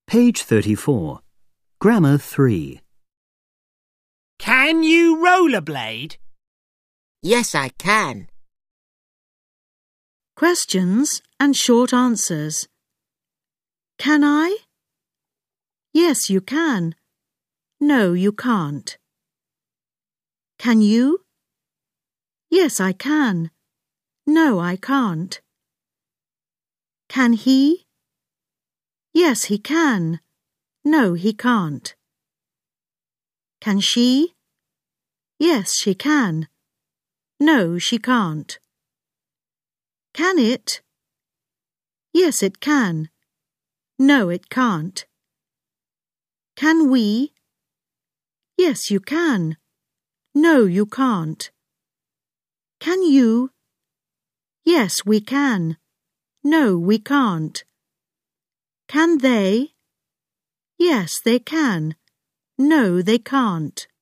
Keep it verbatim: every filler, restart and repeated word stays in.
Page thirty-four. Grammar three. Can you rollerblade? Yes, I can. Questions and short answers. Can I? Yes, you can. No, you can't. Can you? Yes, I can. No, I can't. Can he? Yes, he can. No, he can't. Can she? Yes, she can. No, she can't. Can it? Yes, it can. No, it can't. Can we? Yes, you can. No, you can't. Can you? Yes, we can. No, we can't. Can they? Yes, they can. No, they can't.